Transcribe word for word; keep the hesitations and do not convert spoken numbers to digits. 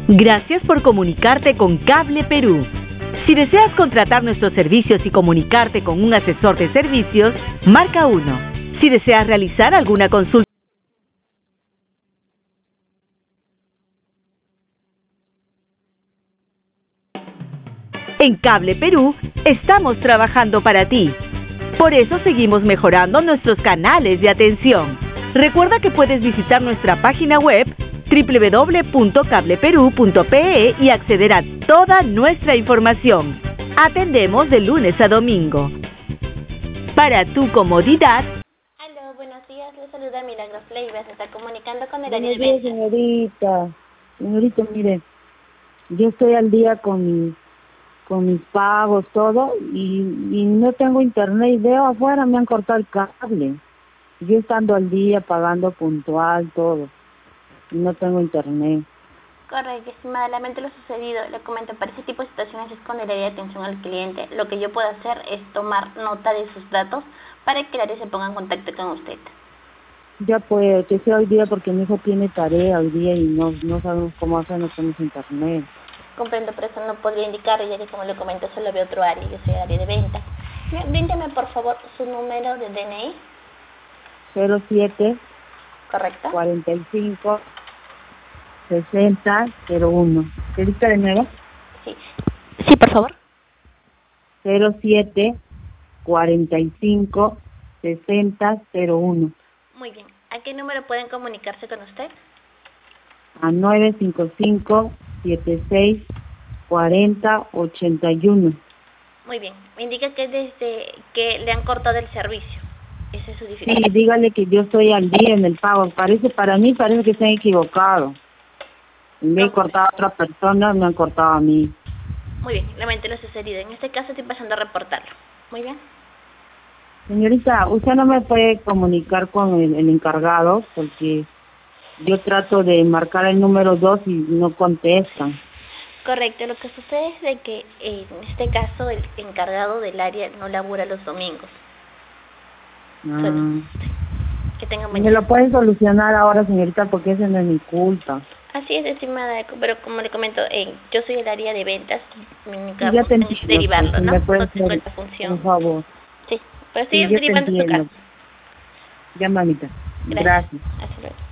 Gracias por comunicarte con Cable Perú. Si deseas contratar nuestros servicios y comunicarte con un asesor de servicios, marca uno. Si deseas realizar alguna consulta, en Cable Perú estamos trabajando para ti. Por eso seguimos mejorando nuestros canales de atención. Recuerda que puedes visitar nuestra página web doble u doble u doble u punto cable perú punto pe e y acceder a toda nuestra información. Atendemos de lunes a domingo. Para tu comodidad. Aló, buenos días. Les saluda Milagros Leiva. Se está comunicando con el área Buenos de días, ventas. señorita. Señorita, mire, yo estoy al día con mi, con mis pagos, todo, y, y no tengo internet. Y veo afuera, me han cortado el cable. Yo estando al día, pagando puntual, todo. Y no tengo internet. Correcto, estimada. Lamento lo sucedido. Le comento, para ese tipo de situaciones es con el área de atención al cliente. Lo que yo puedo hacer es tomar nota de sus datos para que el área se ponga en contacto con usted. Ya pues, que sea hoy día porque mi hijo tiene tarea hoy día y no, no sabemos cómo hacer, no tenemos internet. Comprendo, pero eso no podría indicar, ya que como le comento, solo veo otro área. Yo soy el área de ventas. Bien, bríndeme, por favor, su número de D N I. cero siete ¿Correcto? cuarenta y cinco sesenta cero uno. ¿Qué dice de nuevo? Sí. Sí, por favor. cero siete cuarenta y cinco sesenta cero uno. Muy bien. ¿A qué número pueden comunicarse con usted? A nueve cinco cinco siete seis cuarenta ochenta y uno. Muy bien. Me indica que desde que le han cortado el servicio. Esa es su Sí, dificultad. dígale que yo estoy al día en el pago. Parece, para mí parece que se han equivocado. En vez de cortar a otra persona, me han cortado a mí. Muy bien, lamento lo sucedido. En este caso estoy pasando a reportarlo. Muy bien. Señorita, usted no me puede comunicar con el, el encargado porque yo trato de marcar el número dos y no contestan. Correcto, lo que sucede es de que eh, en este caso el encargado del área no labora los domingos. Ah. Que tenga ¿Me mañana. lo pueden solucionar ahora, señorita? Porque esa no es mi culpa. Así es, estimada, pero como le comento, eh, yo soy el área de ventas, mi única Sí, ya te función es entiendo, derivarlo, pues, ¿no? me puede No tengo hacer, esta función. por favor. Sí, pero Sí, estoy yo te derivando su entiendo. caso. Ya, mamita. Gracias. Gracias. Hasta luego.